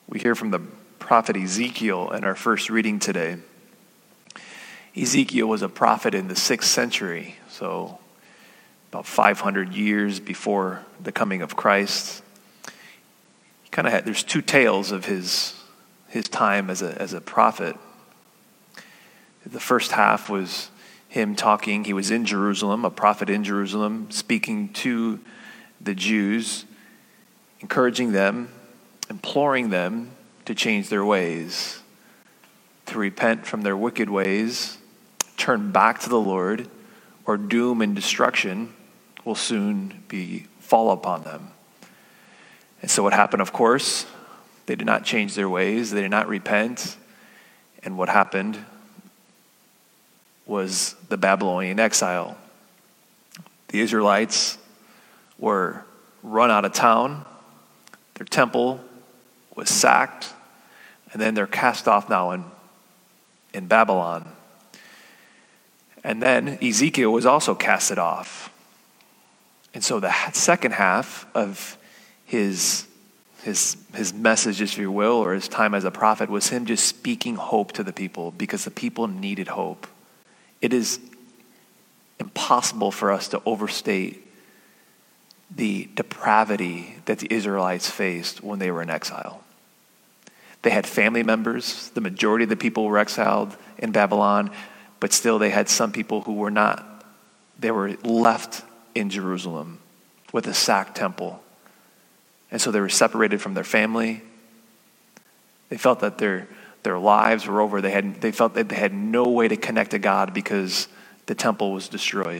We hear from the prophet Ezekiel in our first reading today. Ezekiel was a prophet in the 6th century, so about 500 years before the coming of Christ. There's two tales of his time as a prophet. The first half was him talking. He was in Jerusalem, a prophet in Jerusalem, speaking to the Jews, encouraging them, imploring them to change their ways, to repent from their wicked ways, turn back to the Lord, or doom and destruction will soon fall upon them. And so what happened, of course, they did not change their ways, they did not repent, and what happened was the Babylonian exile. The Israelites were run out of town, their temple was sacked, and then they're cast off now in Babylon. And then Ezekiel was also casted off. And so the second half of his message, if you will, or his time as a prophet, was him just speaking hope to the people because the people needed hope. It is impossible for us to overstate the depravity that the Israelites faced when they were in exile. They had family members. The majority of the people were exiled in Babylon, but still they had some people who were not. They were left in Jerusalem with a sacked temple. And so they were separated from their family. They felt that their lives were over. They felt that they had no way to connect to God because the temple was destroyed.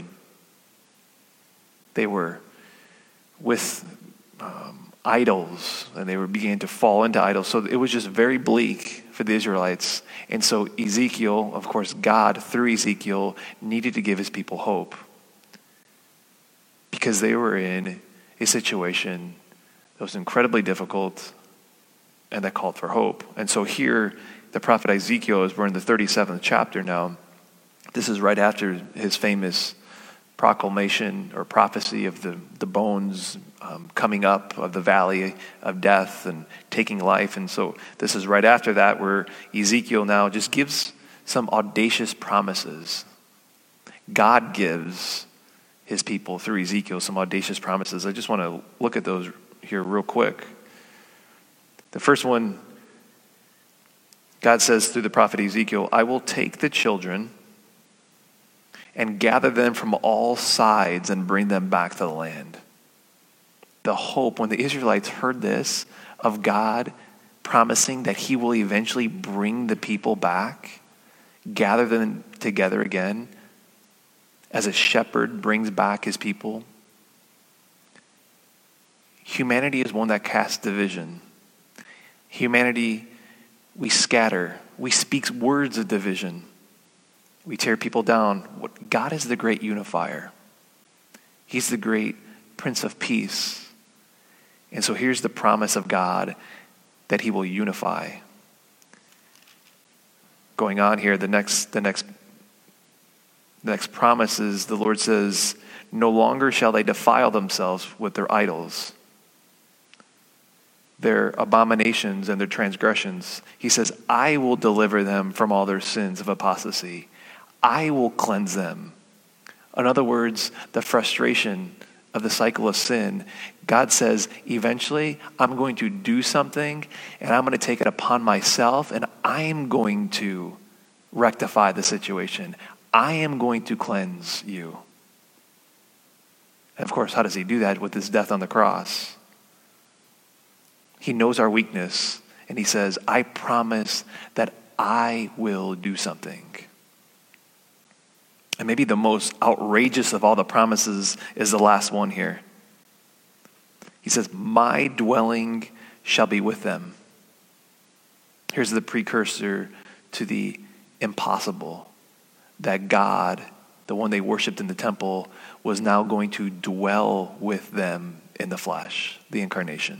They were with idols, and they were beginning to fall into idols. So it was just very bleak for the Israelites. And so Ezekiel, of course, God, through Ezekiel, needed to give his people hope because they were in a situation that was incredibly difficult and that called for hope. And so here, the prophet Ezekiel, as we're in the 37th chapter now, this is right after his famous proclamation or prophecy of the bones coming up of the valley of death and taking life. And so this is right after that where Ezekiel now just gives some audacious promises. God gives his people through Ezekiel some audacious promises. I just want to look at those here real quick. The first one, God says through the prophet Ezekiel, I will take the children and gather them from all sides and bring them back to the land. The hope, when the Israelites heard this, of God promising that he will eventually bring the people back, gather them together again, as a shepherd brings back his people. Humanity is one that casts division. Humanity, we scatter. We speak words of division. We tear people down. God is the great unifier. He's the great Prince of Peace. And so here's the promise of God that he will unify. Going on here, the next promise is the Lord says, no longer shall they defile themselves with their idols, their abominations and their transgressions. He says, I will deliver them from all their sins of apostasy. I will cleanse them. In other words, the frustration of the cycle of sin, God says, eventually I'm going to do something and I'm going to take it upon myself and I'm going to rectify the situation. I am going to cleanse you. And of course, how does he do that? With his death on the cross. He knows our weakness and he says, I promise that I will do something. And maybe the most outrageous of all the promises is the last one here. He says, my dwelling shall be with them. Here's the precursor to the impossible, that God, the one they worshiped in the temple, was now going to dwell with them in the flesh, the incarnation.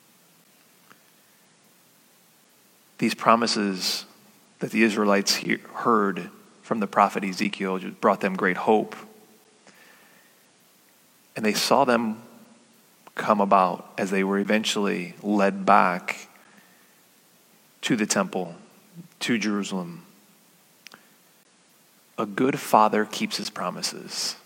These promises that the Israelites heard from the prophet Ezekiel just brought them great hope. And they saw them come about as they were eventually led back to the temple, to Jerusalem. A good father keeps his promises.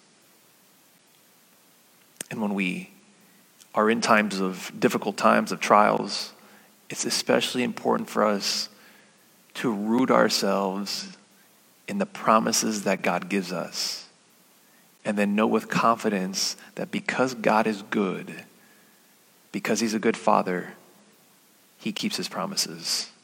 And when we are in times of difficult times, of trials, it's especially important for us to root ourselves in the promises that God gives us. And then know with confidence that because God is good, because he's a good father, he keeps his promises.